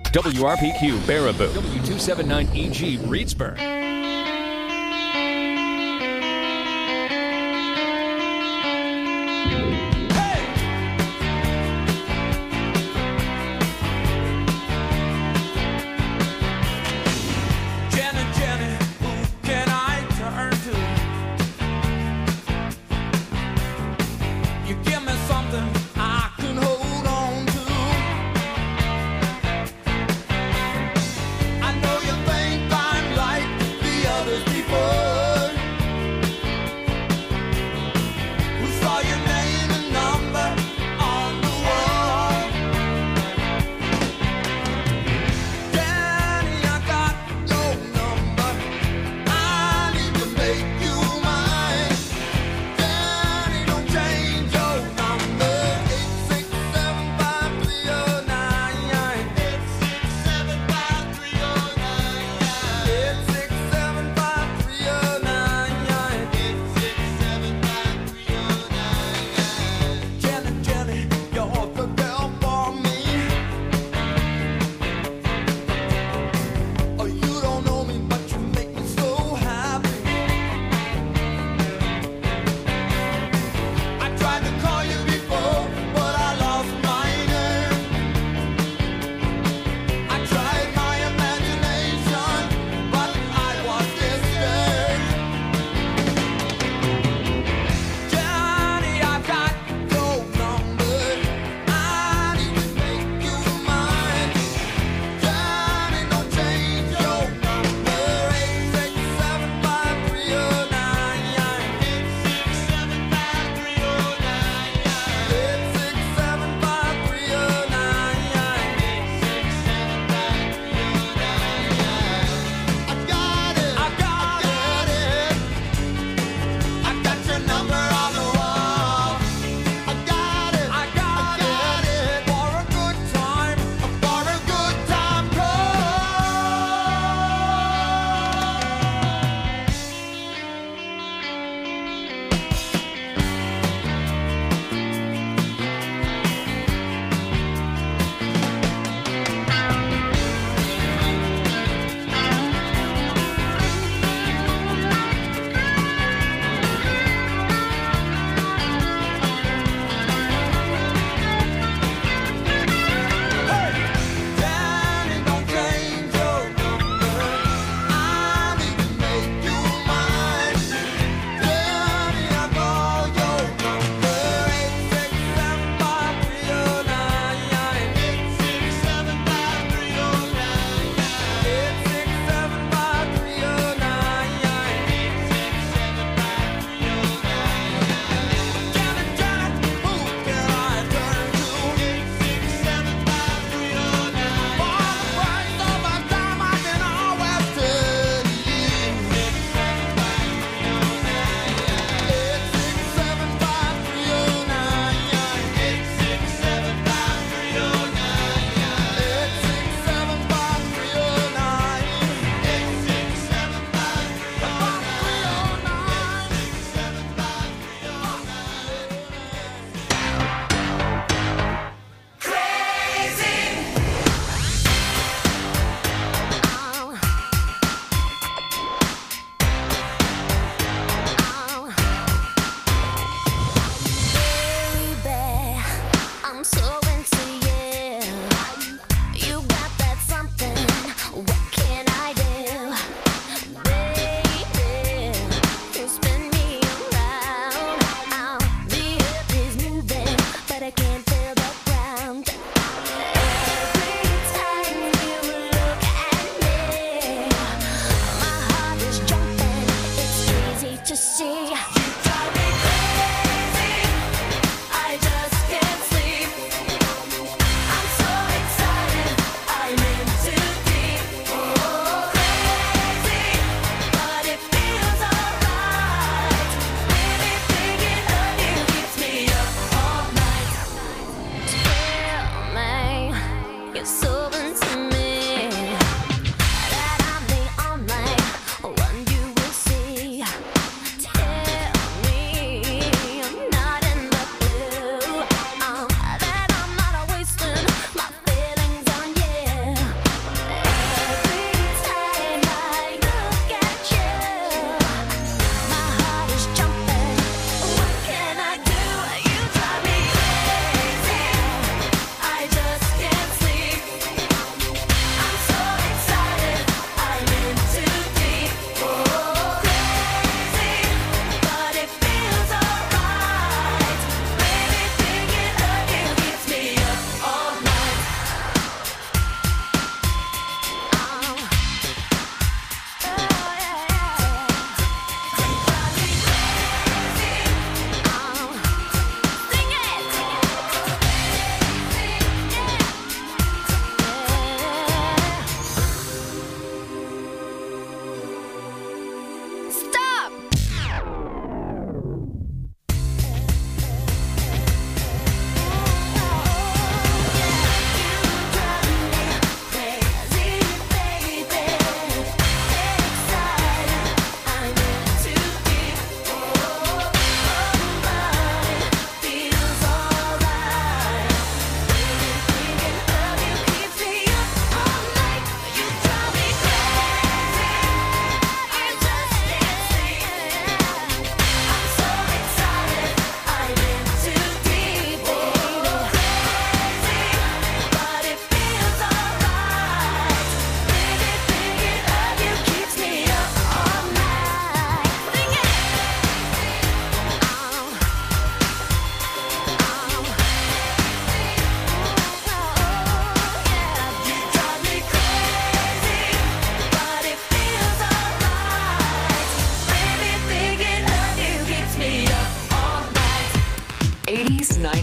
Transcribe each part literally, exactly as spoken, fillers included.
W R P Q Baraboo, W two seventy-nine E G Reedsburg. I know you think I'm right.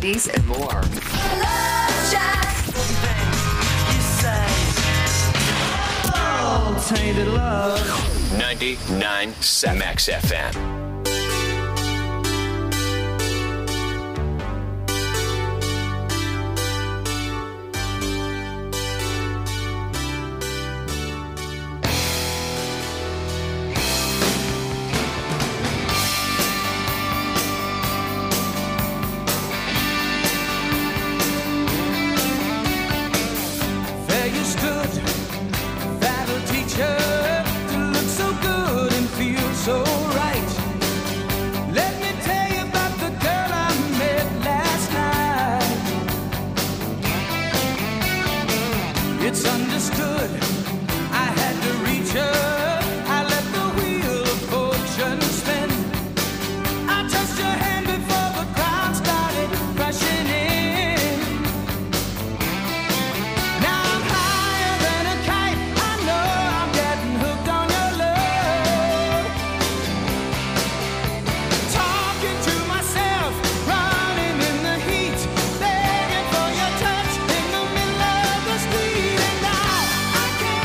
nineties, and more. Love Shack. Oh, tainted love. ninety-nine point seven Max F M. I can't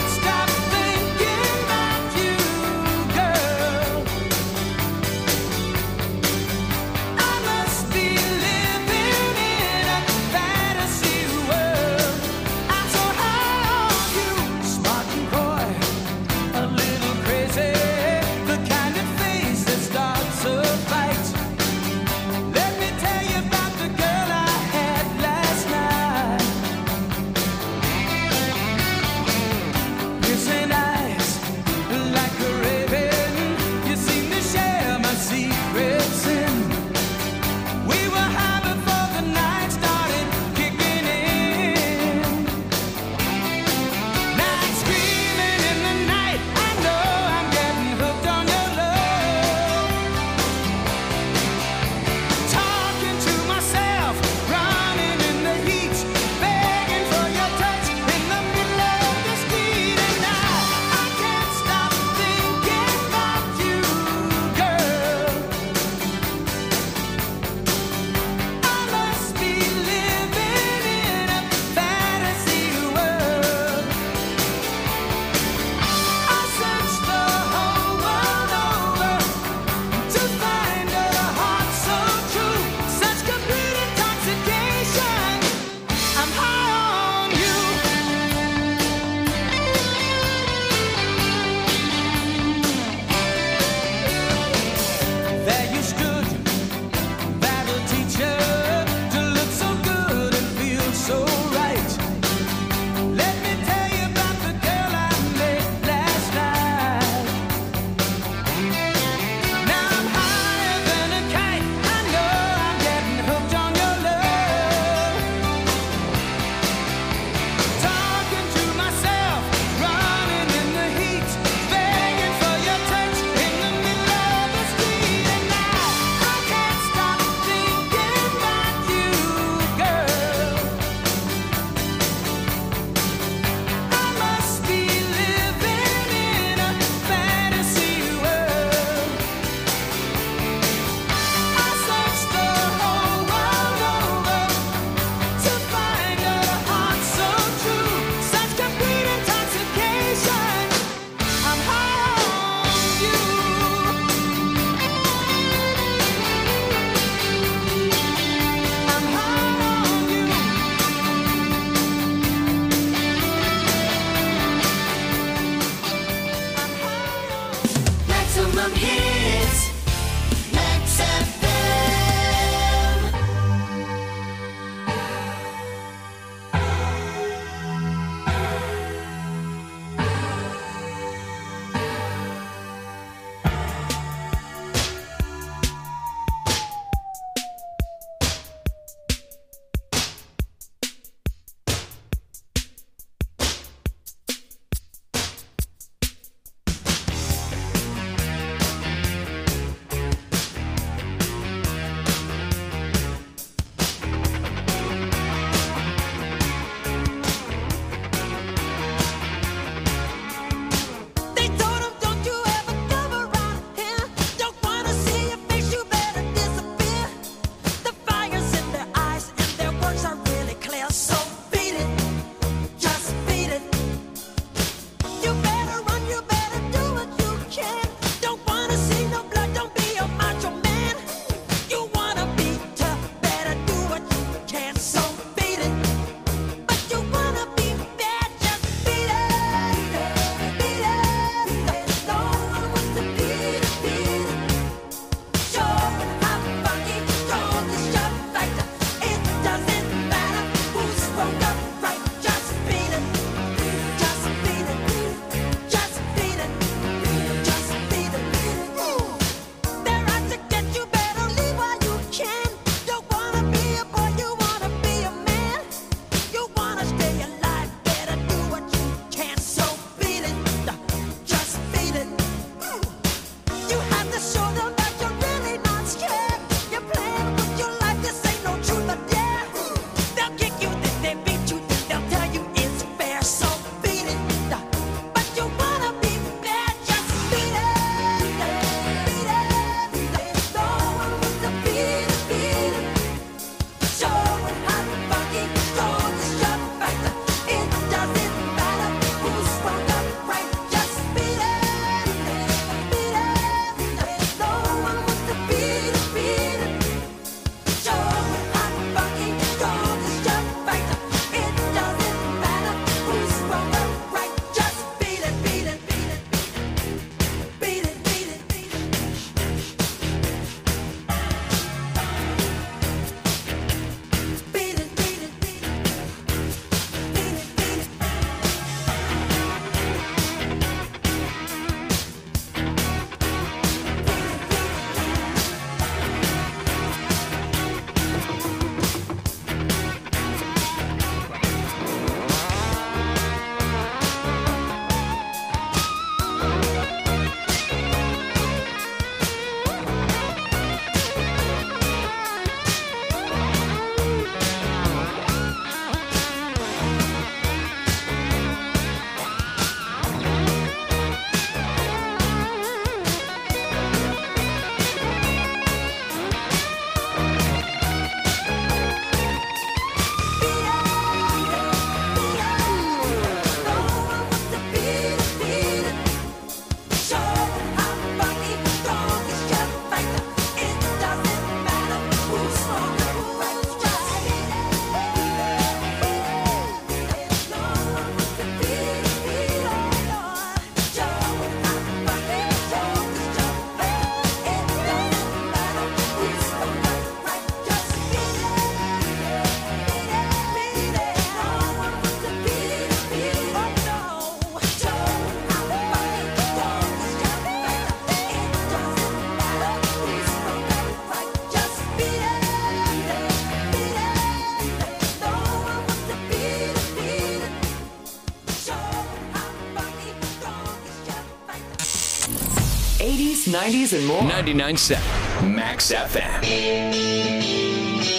eighties, nineties, and more. ninety-nine point seven Max F M.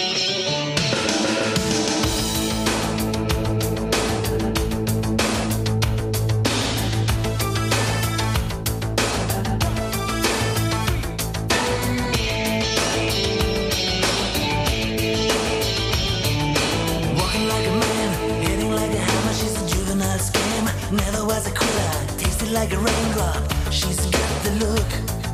Never was a quitter, tasted like a raindrop. She's got the look.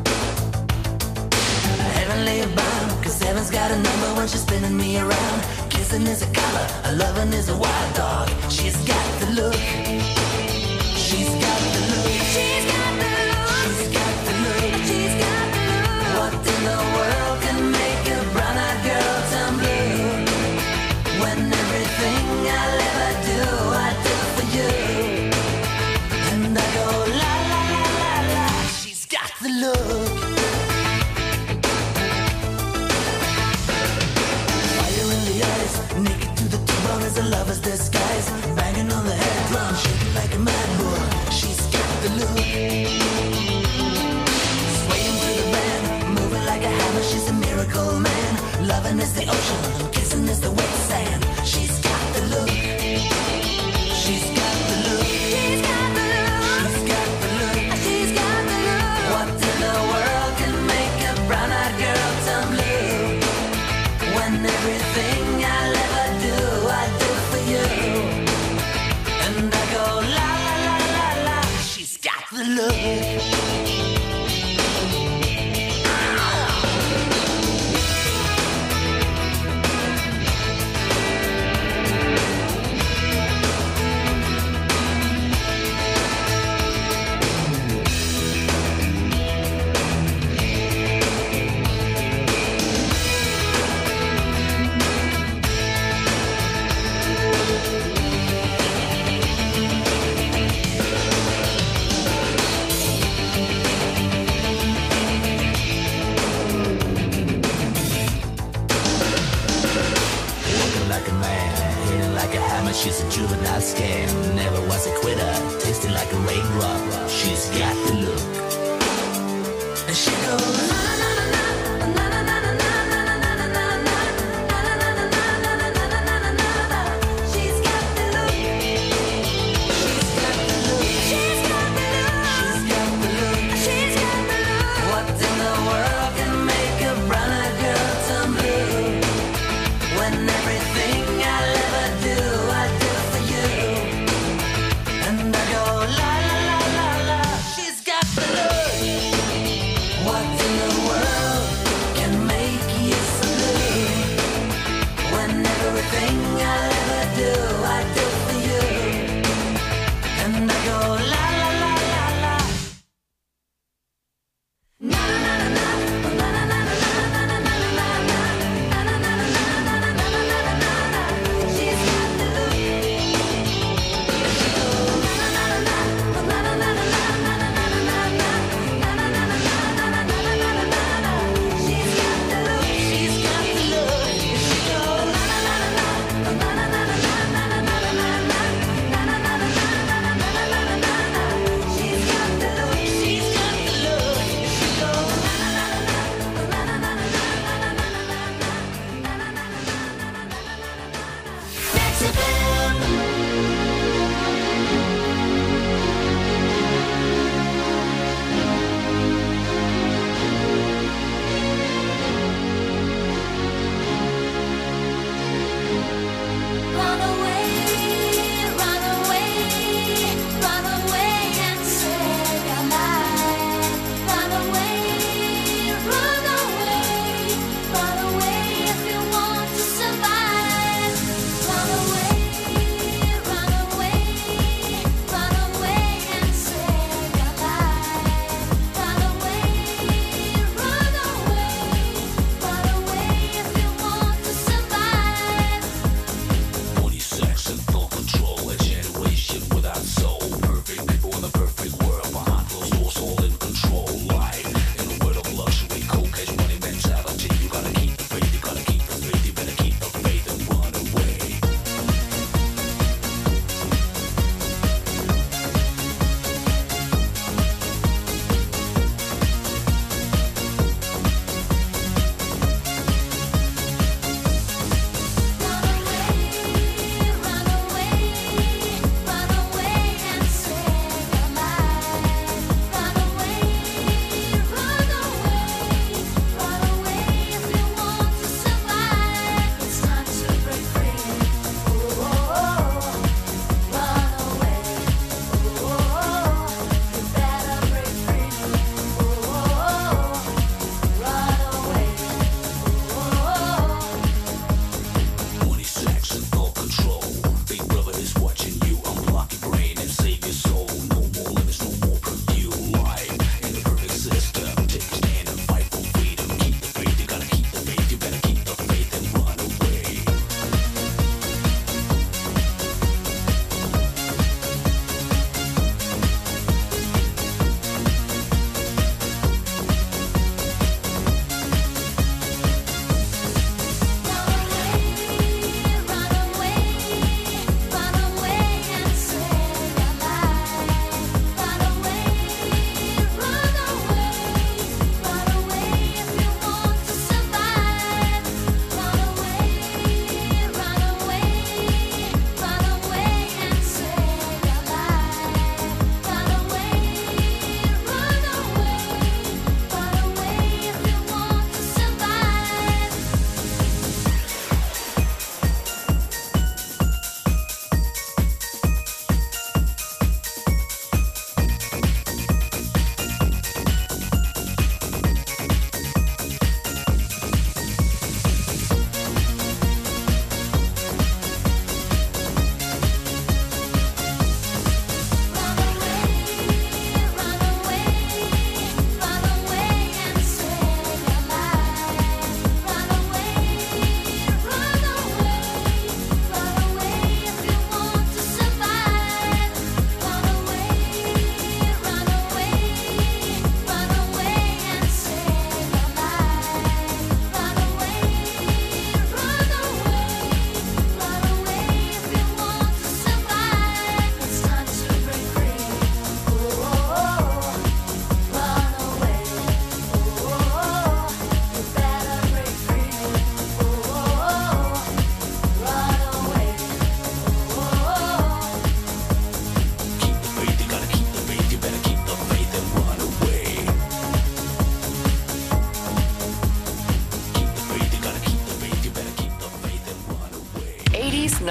Heavenly bound, cause heaven's got a number when she's spinning me around. Kissing is a color, a loving is a wild dog. She's got the look. She's got the look. She's got the look. She's got the look. She's got the look. What in the world can make a brown-eyed girl turn blue? When everything I'll ever do, I do for you. And I go la la la la la. She's got the look. Fire in the eyes, naked to the T-bone as a lover's disguise. Banging on the head drum, shaking like a mad bull. She's got the look. Swaying to the band, moving like a hammer. She's a miracle man. Loving is the ocean, and kissing is the wet sand. She's got the look. She's got the look. She's got the look. She's got the look. She's got the look. What in the world can make a brown-eyed girl turn blue? When everything I'll ever do, I do for you. And I go la la la la la. She's got the look. She's a juvenile scam, never was a quitter, tasting like a raindrop. She's got the look. And she goes na na na na na na na na na na na na na. She's got the look. She's got the look. She's got the look. She's got the look. What in the world can make a brown-eyed girl turn blue? When everything I'll ever do, I do for you. And I go la la la la la. She's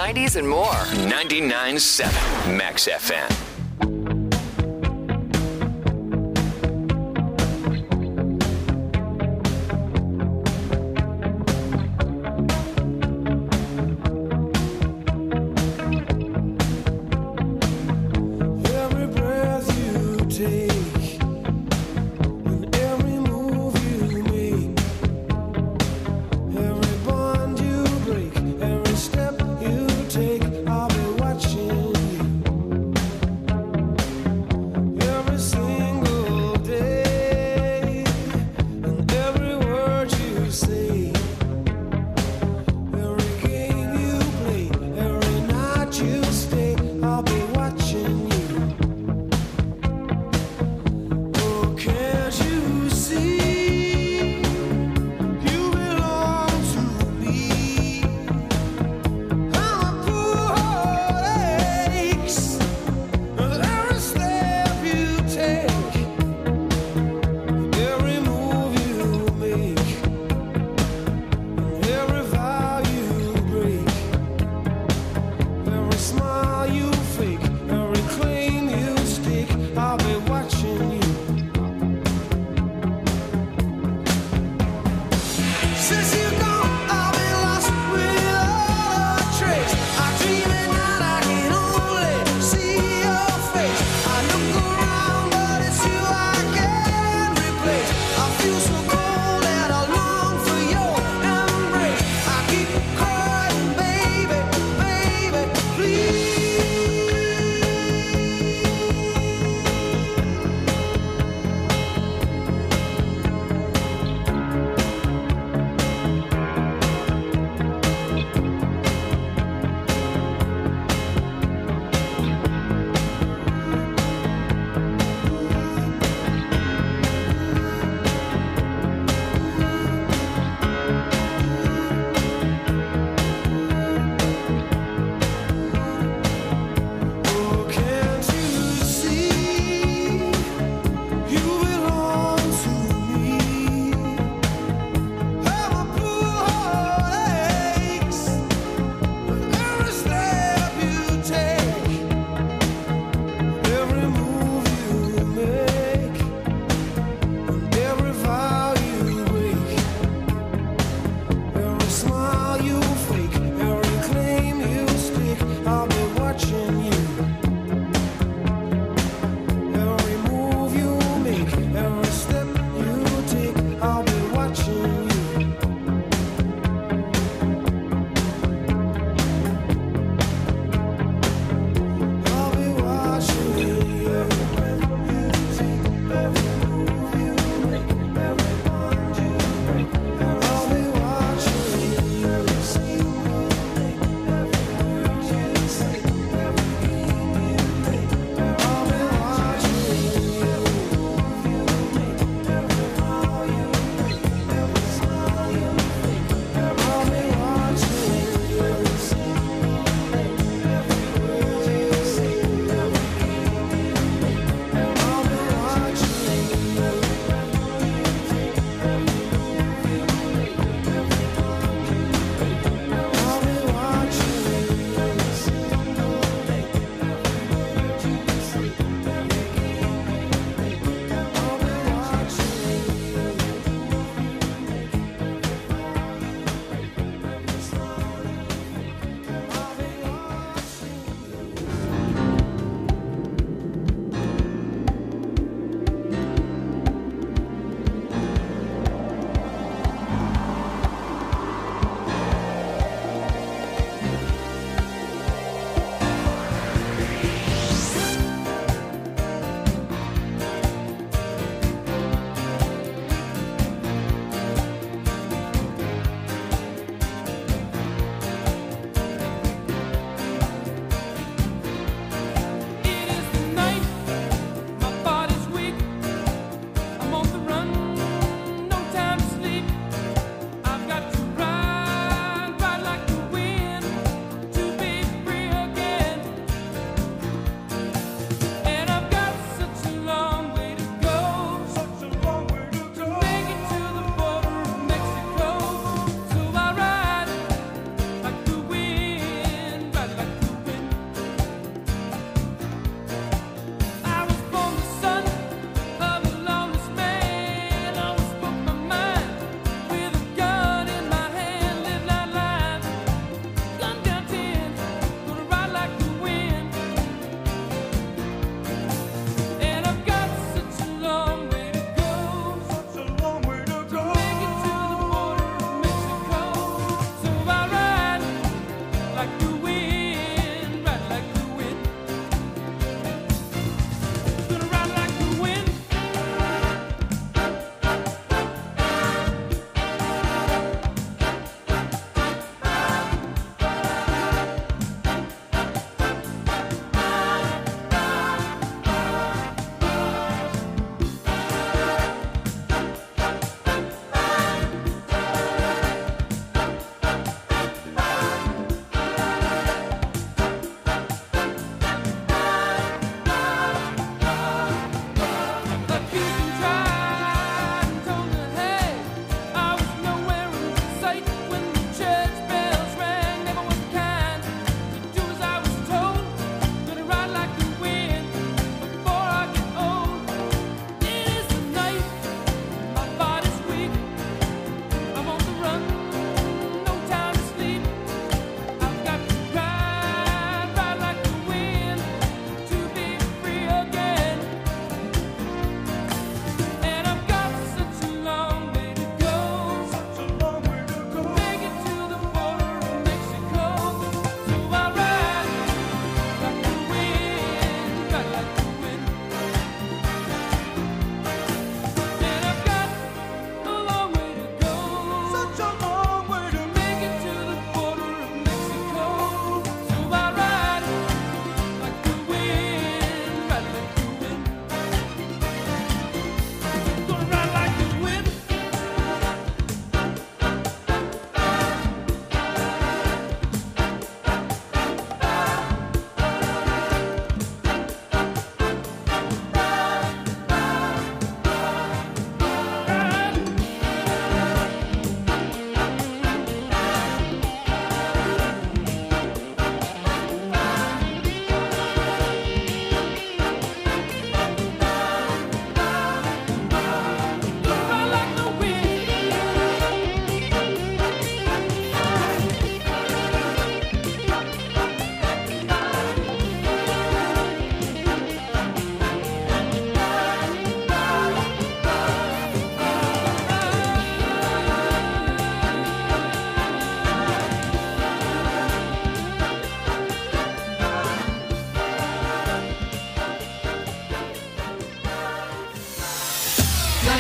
nineties, and more. ninety-nine point seven Max F M. Step you take, I'll be watching you.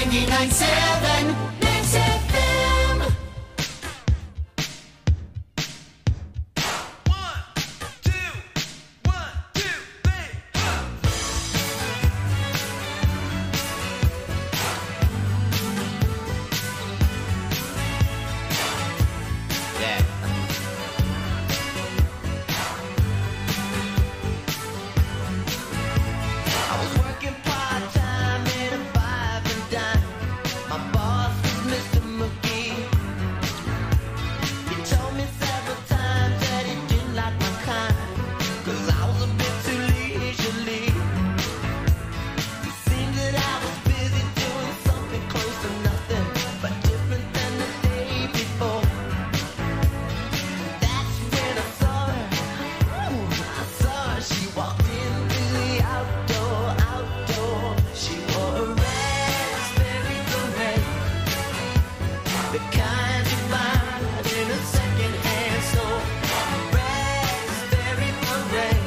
ninety-nine point seven Max F M. One, two, one, two, three, Yeah. I was working part-time in a five and dime. My boss was Mister McGee. He told me several times that he didn't like my kind, 'cause I was a bit too leisurely. It seemed that I was busy doing something close to nothing, but different than the day before. That's when I saw her. Ooh, I saw her. She walked into the outdoor, outdoor. She wore a raspberry beret, the kind you find in a second-hand store. Raspberry beret.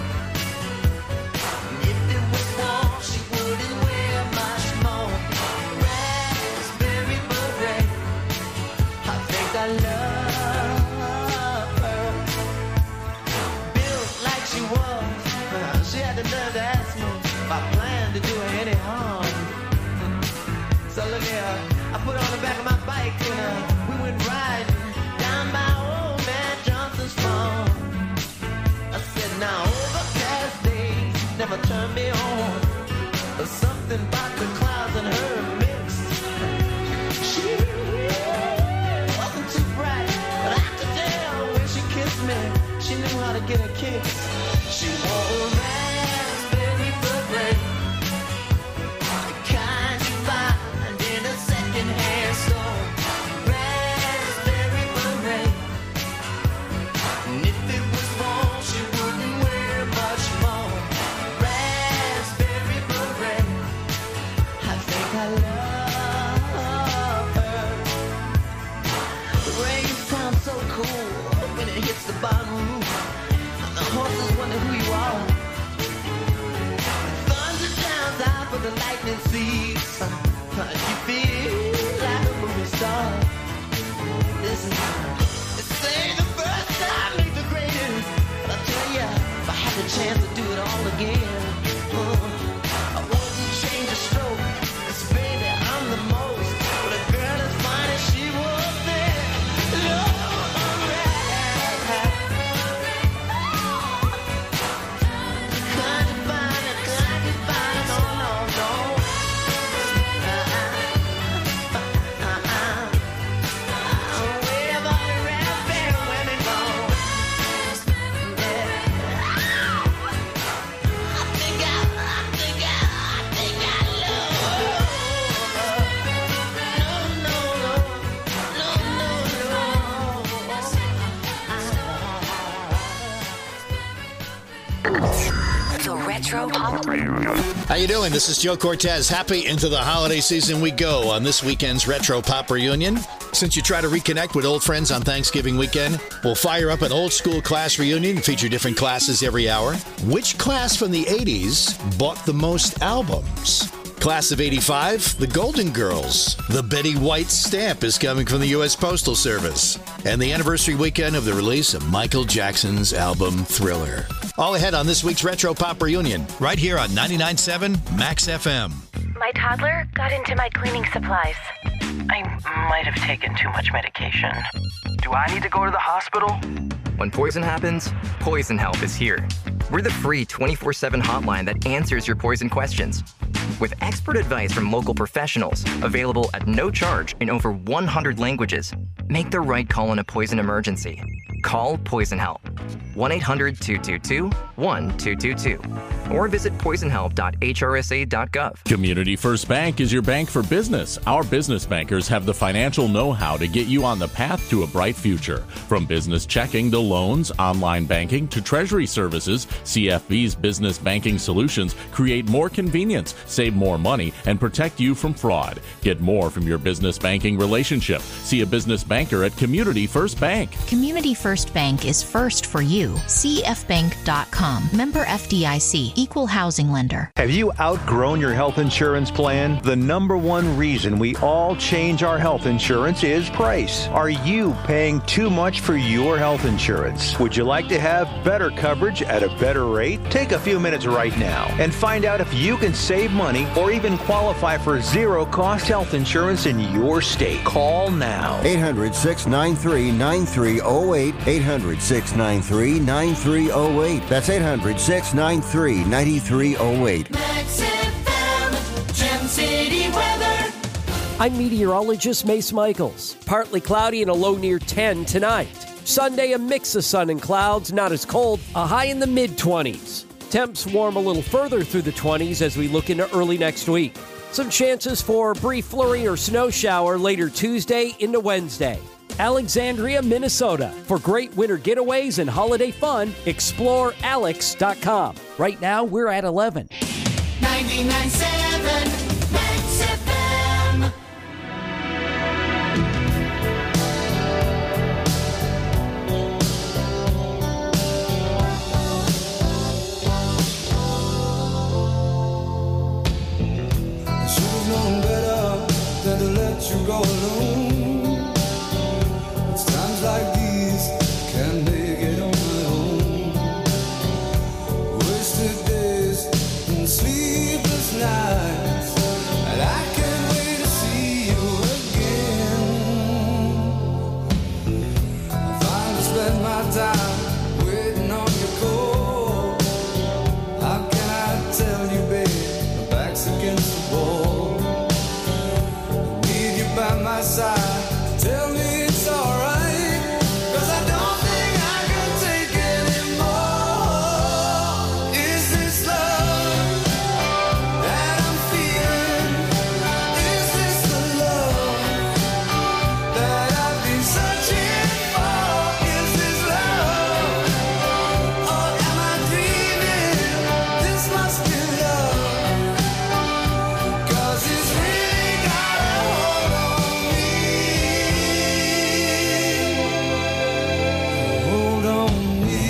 If it was warm, she wouldn't wear much more. Raspberry beret. I think I love her. Built like she was, she had the nerve to ask me if I planned to do her any harm. So look here, I put her on the back of my bike and uh, we went riding down by old man Johnson's farm. I said, now overcast days never turn me on. There's something about the clouds and her mix. She wasn't too bright, but I could tell when she kissed me, she knew how to get a kiss. She wore a raspberry beret, the kind you find in a second-hand store. Raspberry beret. And if it was warm, she wouldn't wear much more. Raspberry beret. I think I love her. The rain sounds so cool when it hits the bottom roof. The horses wonder who you are. Thunder sounds out for the lightning seeds. You feel like a movie star. Listen, this ain't the first time ain't the greatest, but I tell ya, if I had the chance to do it all again, uh, I wouldn't change a stroke. 'Cause baby, I'm the most. But a girl as fine as she was there. Lord, right. Kind of fine, kind of fine, no, no, no. Uh-uh, uh-uh. Where have all the raspberry women gone? Yeah. I think I, I think I, I think I love her. No, no, no, no, no, no. The Retro Pop. How you doing? This is Joe Cortez. Happy into the holiday season we go on this weekend's Retro Pop Reunion. Since you try to reconnect with old friends on Thanksgiving weekend, we'll fire up an old school class reunion and feature different classes every hour. Which class from the eighties bought the most albums? Class of eighty-five, the Golden Girls. The Betty White stamp is coming from the U S Postal Service. And the anniversary weekend of the release of Michael Jackson's album Thriller. All ahead on this week's Retro Pop Reunion, right here on ninety-nine point seven Max F M. My toddler got into my cleaning supplies. I might have taken too much medication. Do I need to go to the hospital? When poison happens, Poison Help is here. We're the free twenty-four seven hotline that answers your poison questions. With expert advice from local professionals, available at no charge in over one hundred languages, make the right call in a poison emergency. Call Poison Help. one eight hundred two two two one two two two. Or visit poison help dot h r s a dot gov. Community First Bank is your bank for business. Our business bankers have the financial know-how to get you on the path to a bright future. From business checking to loans, online banking to treasury services, C F B's business banking solutions create more convenience, save more money, and protect you from fraud. Get more from your business banking relationship. See a business banker at Community First Bank. Community First Bank is first for you. c f bank dot com. Member F D I C. Equal housing lender. Have you outgrown your health insurance plan? The number one reason we all change our health insurance is price. Are you paying too much for your health insurance? Would you like to have better coverage at a better rate? Take a few minutes right now and find out if you can save money or even qualify for zero-cost health insurance in your state. Call now. eight hundred, six nine three, nine three zero eight. eight hundred, six nine three, nine three zero eight. That's eight hundred, six nine three, nine three zero eight. Max F M, Gem City weather. I'm meteorologist Mace Michaels. Partly cloudy and a low near ten tonight. Sunday, a mix of sun and clouds, not as cold, a high in the mid-twenties. Temps warm a little further through the twenties as we look into early next week. Some chances for a brief flurry or snow shower later Tuesday into Wednesday. Alexandria, Minnesota. For great winter getaways and holiday fun, explore alex dot com. Right now, we're at eleven. ninety-nine point seven Max F M. I should have known better than to let you go alone. It's times like these can't make it on my own. Wasted days and sleepless nights, and I can't wait to see you again. I finally spent my time waiting on your call. How can I tell you, babe, my back's against the wall. I need you by my side, tell me it's alright, 'cause I don't think I can take anymore. Is this love that I'm feeling? Is this the love that I've been searching for? Is this love, or am I dreaming? This must be love, 'cause it's really got a hold on me. Hold on me.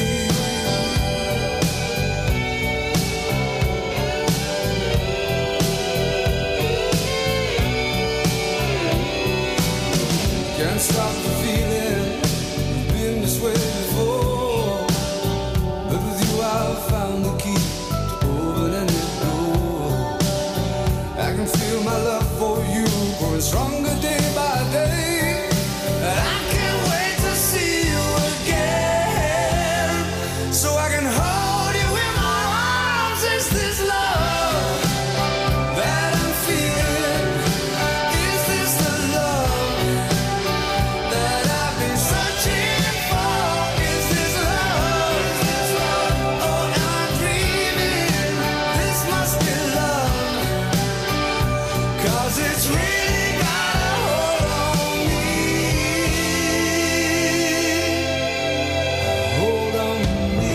Can't stop the feeling, it's been this way before, but with you I've found the key to open any door. I can feel my love for you growing stronger day by day, and I can't wait to see you again, so I can hold you in my arms. Is this love that I'm feeling? Is this the love that I've been searching for? Is this love, or am I dreaming? This must be love, 'cause it's really got a hold on me. Hold on me.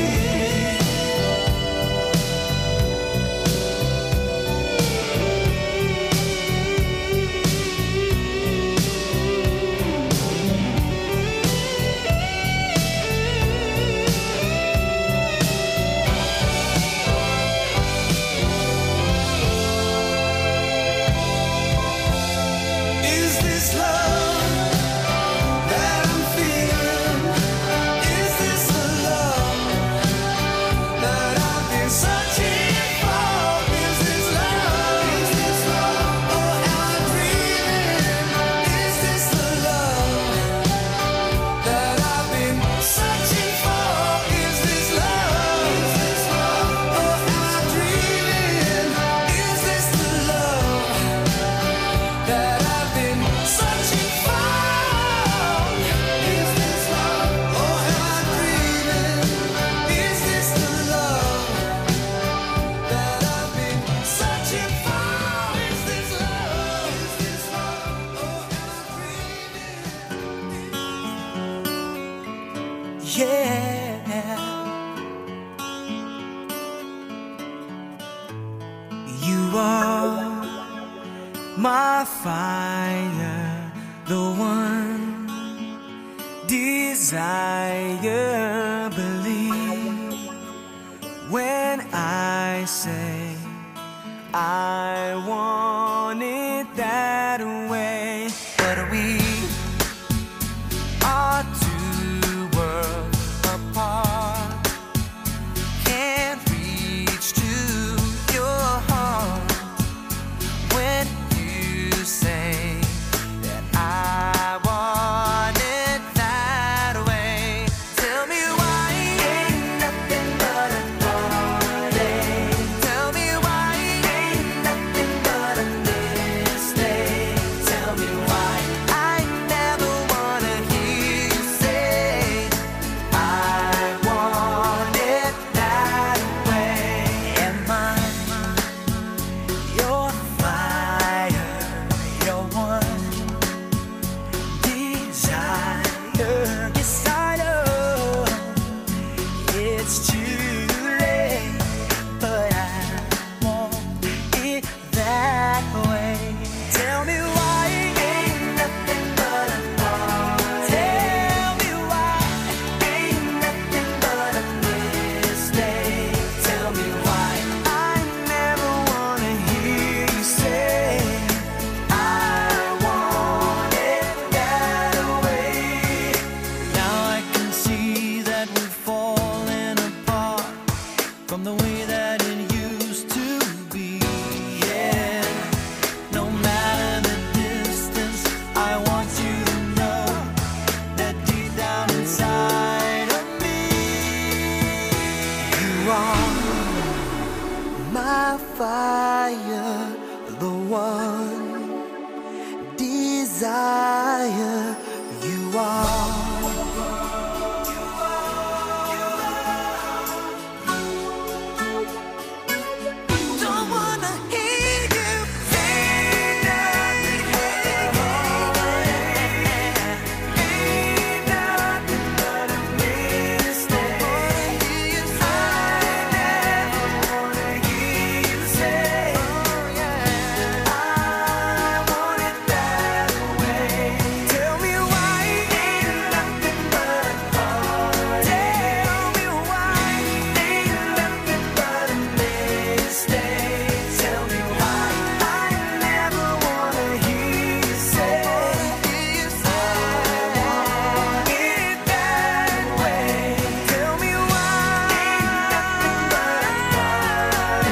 Is this love that I'm feeling? Is this the love that I've been searching for? Is this love? Is this love, or am I dreaming? Is this the love that I've been searching for? Is this love? Is this love, or am I dreaming? Is this the love that I've been searching for? Is this love, or am I dreaming? Is this the love that I've been searching for? Is this love? Is this love, or am I dreaming? Yeah. You are my fire, the one desire. say I want it that way, but we are two worlds apart. Can't reach to your heart when you say that I want it that way. Tell me why ain't nothing but a heartache. Tell me why ain't nothing but a mistake. Tell me why I never wanna hear you say I want it that way. Am I your fire, your one desire? Yes, I know it's too late, but I want it that way. Tell me why ain't nothing but a heart. Tell me why ain't nothing but a mistake. Tell me why I never wanna hear you say I want it that way. Now I can see that we're falling apart from the way that it used to be. Yeah, no matter the distance, I want you to know that deep down inside of me, you are my fire, the one desire. You are. Don't wanna hear you say nothing. Ain't nothing but a mistake. I never wanna hear you say I want it that way. Tell me why ain't nothing but a heart. Tell me why ain't nothing but a mistake. Tell me why I never wanna hear you say I want it that way. Tell me why ain't nothing but a heart.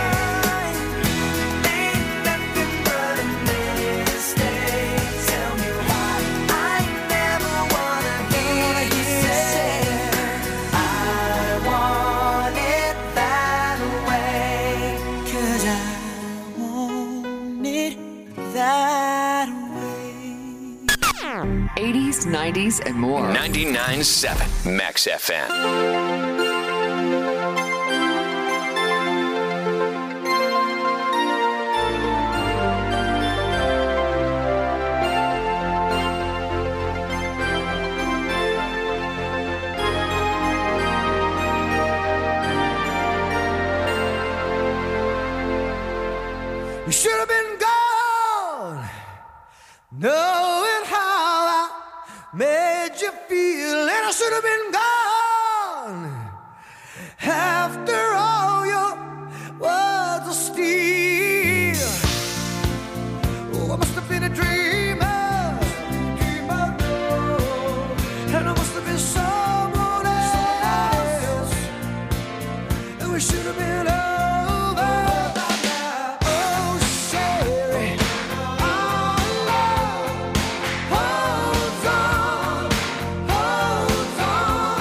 Ain't nothing but a mistake. Tell me why I never wanna hear you say I want it that way. 'Cause I want it that way. eighties, nineties, and more. ninety-nine point seven Max F M. You should have been gone, knowing how I made you feel, and I should have been gone. After all your words of steel, oh, I must have been a dreamer, dreamer, and I must have been someone else, and we should have been over. Hold on, hold on.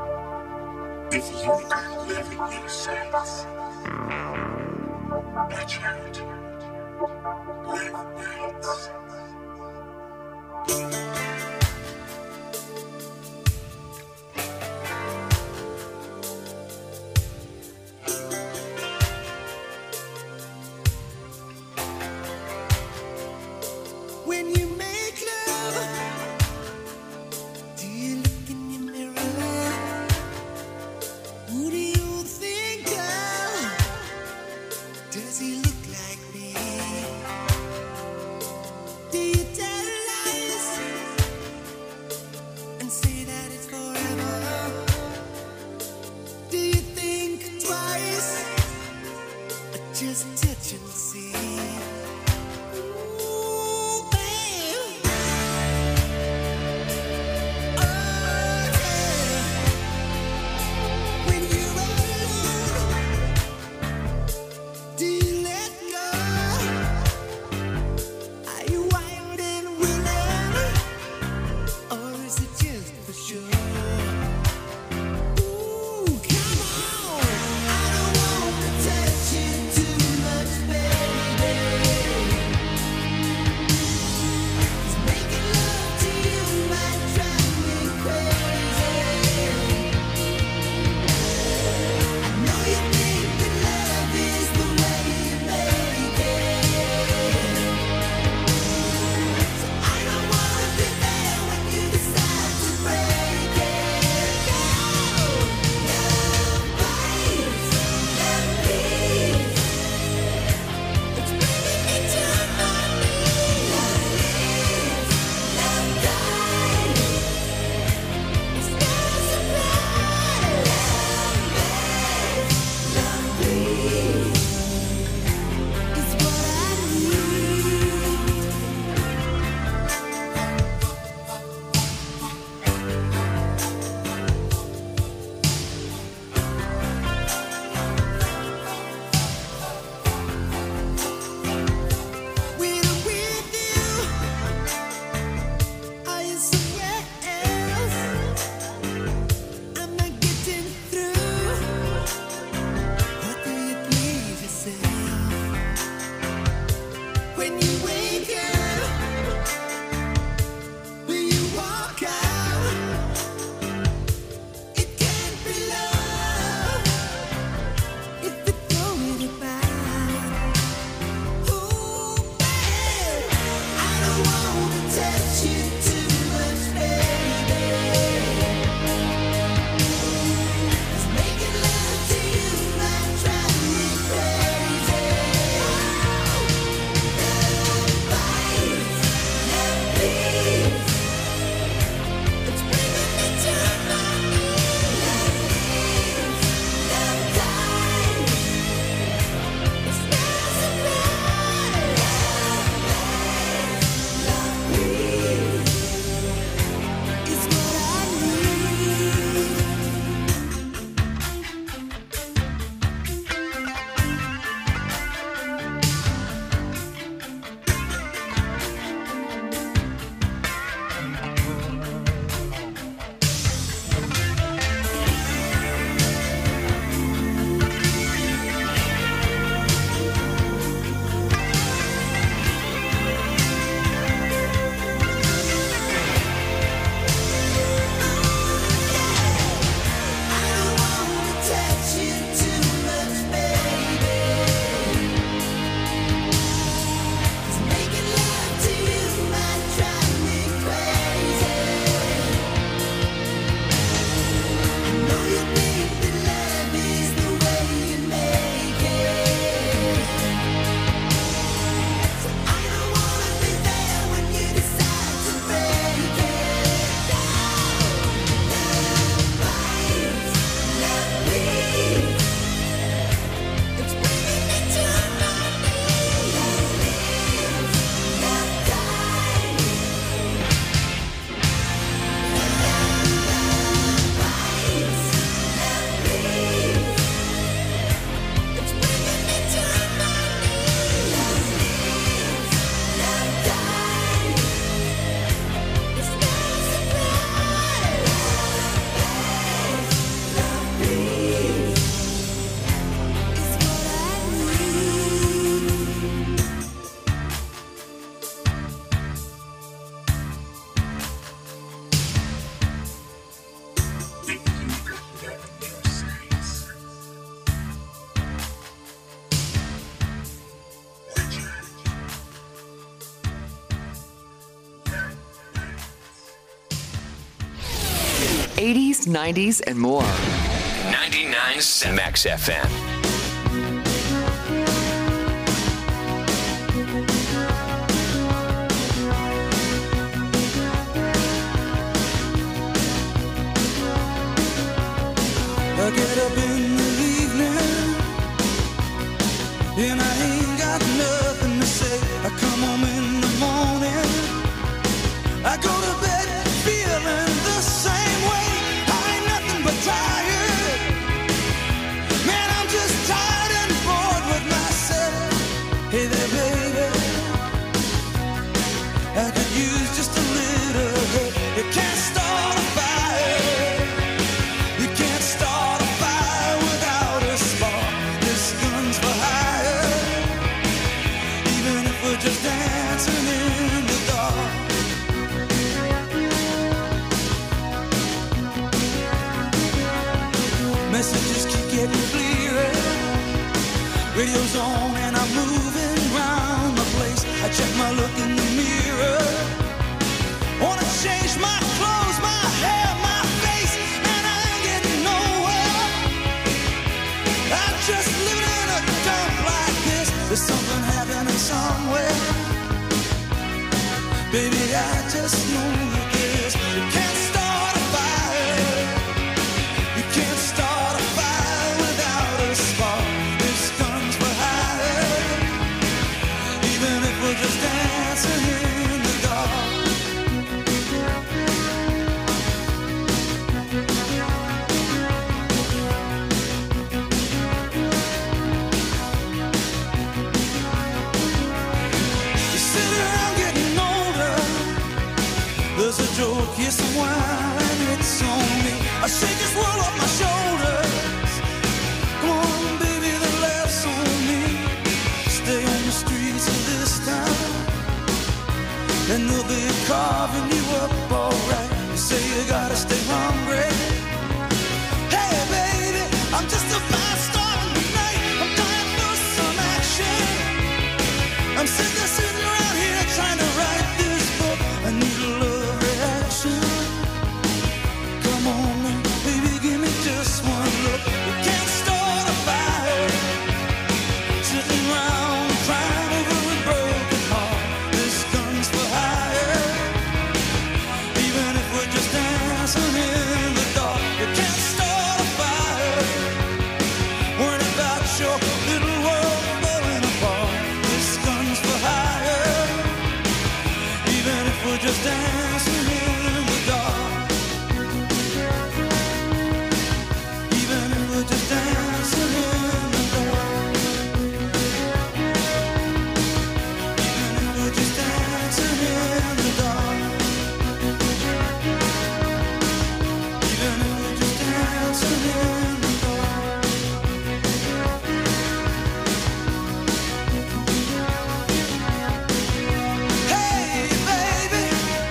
If you don't live in your sense, watch out. Live nights. When you make love, do you look in your mirror? Who do you think of? Does he look like me? Do you tell lies? best nineties and more. ninety-nine point seven Max F M. I get up in the evening and I ain't got nothing to say. I come home in the morning, I go to bed feeling the same way. I ain't nothing but tired. Man, I'm just tired and bored with myself. Hey there, baby, I could use just a little help. You can't start a fire. You can't start a fire without a spark. This gun's for hire. Even if we're just dancing in the dark. Messages keep getting clearer. Radio's on and I'm moving around the place. I check my look in the mirror. Wanna change my clothes, my hair, my face, and I ain't getting nowhere. I'm just living in a dump like this. There's something happening somewhere. Baby, I just know that this. You can't start a fire. You can't start a fire without a spark. This gun's for hire. Even if we're just dancing in the dark. You sit around getting older. There's a joke, yes, a wine, it's on me. I shake this world off my shoulders. Come on, baby, the laughs on me. Stay on the streets of this town, and they'll be carving you up alright. You say you gotta stay hungry. Hey, baby, I'm just a fast star in the night. I'm dying for some action. I'm sitting there, sitting around here trying to write this book. I need a love reaction. Come on, baby, give me just one look. You can't start a fire. Sitting around crying over a broken heart. This gun's for hire. Even if we're just dancing in the dark. You can't start a fire. Worrying about your little world falling apart. This gun's for hire. Even if we're just dancing in the dark. Even if we're just dancing in the dark. Even if we're just dancing in the dark. Even if we're just dancing in the dark. Hey, baby.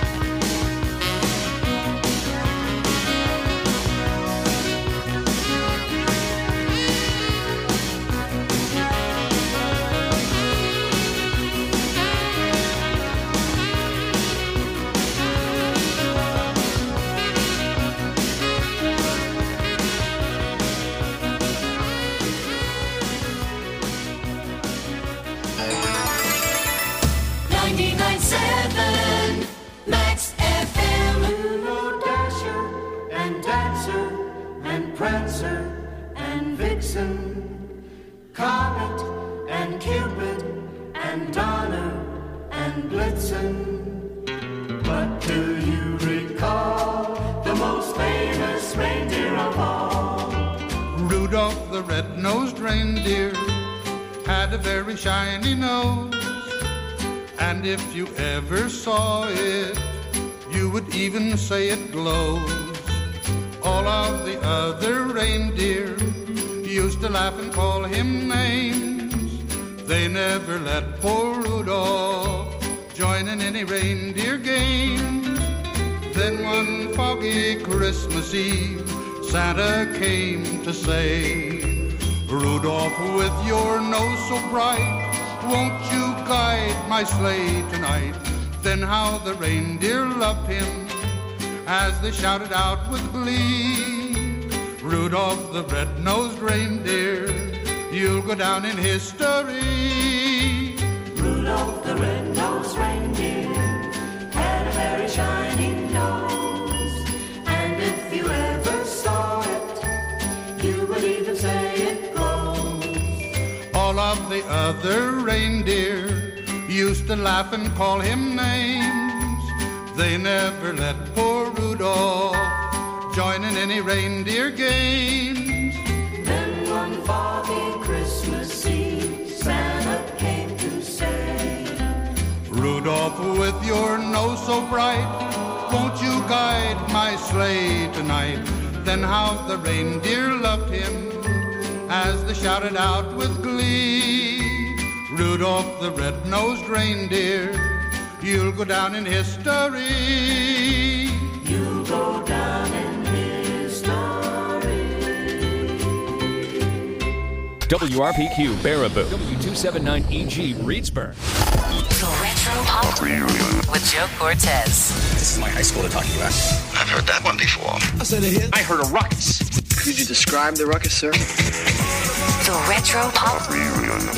ninety-nine point seven Max F M. Little Dasher and Dancer and Prancer and Vixen, Comet and Cupid and Donner and Blitzen. But do you recall the most famous reindeer of all? Rudolph the red-nosed reindeer had a very shiny nose, and if you ever saw it, you would even say it glows. All of the other reindeer used to laugh and call him names. They never let poor Rudolph join in any reindeer games. Then one foggy Christmas Eve, Santa came to say, Rudolph, with your nose so bright, won't you guide my sleigh tonight? Then how the reindeer loved him as they shouted out with glee. Rudolph the red-nosed reindeer, you'll go down in history. Rudolph the red-nosed reindeer had a very shiny nose, and if you ever saw it, you would even say it glows. All of the other reindeer used to laugh and call him names. They never let poor Rudolph join in any reindeer games. Then one foggy Christmas Eve, Santa came to say, Rudolph, with your nose so bright, won't you guide my sleigh tonight? Then how the reindeer loved him as they shouted out with glee. Rudolph the red-nosed reindeer, you'll go down in history. You'll go down in history. W R P Q Baraboo, W two seventy-nine E G Reedsburg. The Retro Pop with Joe Cortez. This is my high school they're talking about. I've heard that one before. I said a hit. I heard a ruckus. Could you describe the ruckus, sir? The Retro Pop